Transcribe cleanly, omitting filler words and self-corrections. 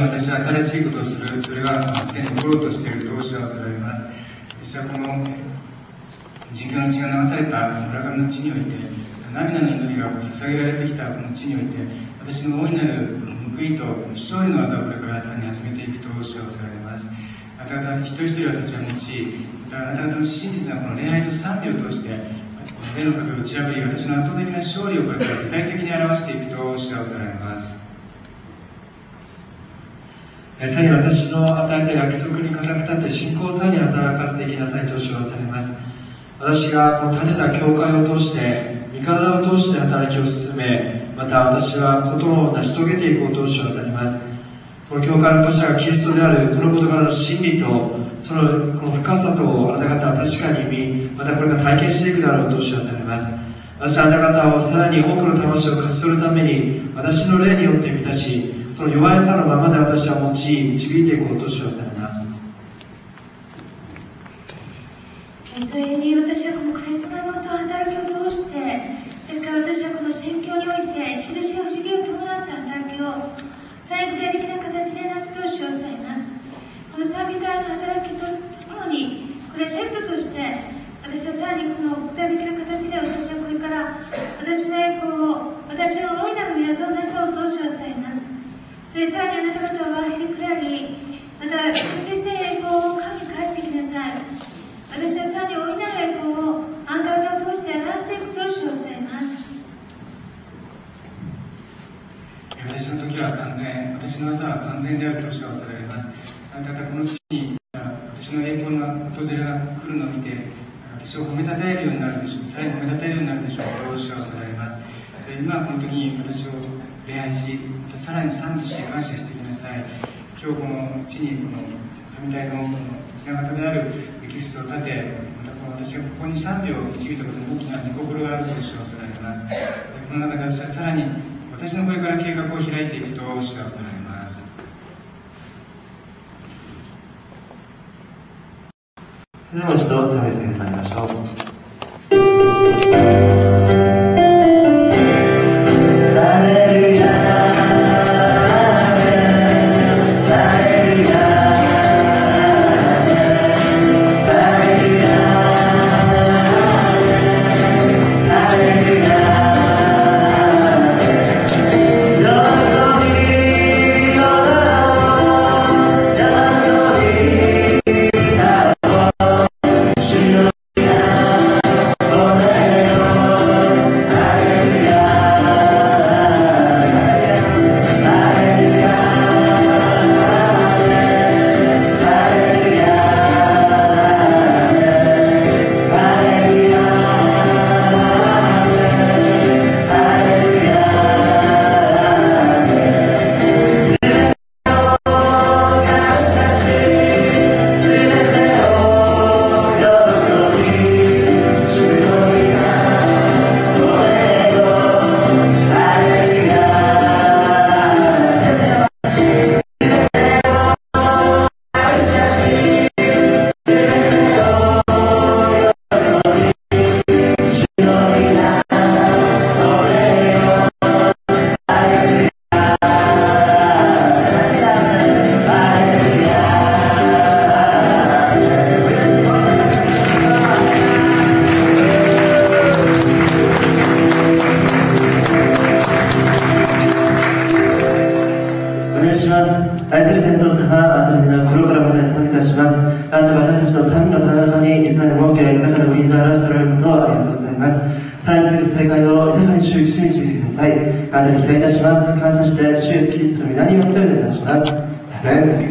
私は新しいことをする、それがすでに起ころうとしているとおっしゃられます。私はこの人教の血が流された村上の地において、涙の祈りが捧げられてきたこの地において、私の大いなる報いと勝利の技をこれからさらに始めていくとおっしゃられます。あなた方一人一人私は用い、またあなた方の真実なこの礼拝と賛美を通して、霊の壁を打ち破り、私の圧倒的な勝利をこれから具体的に表していくとおっしゃられます。 さに私の与えた約束に固く立って信仰をさに働かせていきなさいと主はされます。私がこの立てた教会を通して御体を通して働きを進め、また私はことを成し遂げていこうと主はされます。この教会の柱がキリストであるこの言葉の真理とこの深さとあなた方は確かに見、またこれが体験していくだろうと主はされます。私はあなた方をさらに多くの魂を勝ち取るために私の霊によって満たし、その弱さのままで私は用い導いていこうと主はされます。 それに私はこのカリスマの働きを通して、ですから私はこの宣教において印や不思議を伴った働きを最具体的な形でなすと主はされます。この賛美隊の働きとともにこれシェフトとして私はさらにこの具体的な形で私はこれから私の栄光を私の大いなる宮像を成し遂げと主はされます。それさらにあなた方はへりくらり、また決して栄光を神に返してきなさい。私はさらに大いなる栄光をあなた方を通して表していくと主はされます。 私の時は完全、私の技は完全であるとおっしゃられます。あなた方この地に私の栄光の訪れが来るのを見て、私を褒めたたえるようになるでしょう。さらに褒めたたえるようになるでしょうとおっしゃられます。今この時に私を礼拝し、またさらに賛美し感謝してください。今日この地にこの神隊のひな形であるキリストを立て、またこの私がここに賛美を導いたことに大きな御心があるとおっしゃられます。この中で私はさらに私のこれから計画を開いていくとおっしゃられます。 ではもう一度賛美に参りましょう。 感謝して主イエスキリストの皆によってお願いいたします。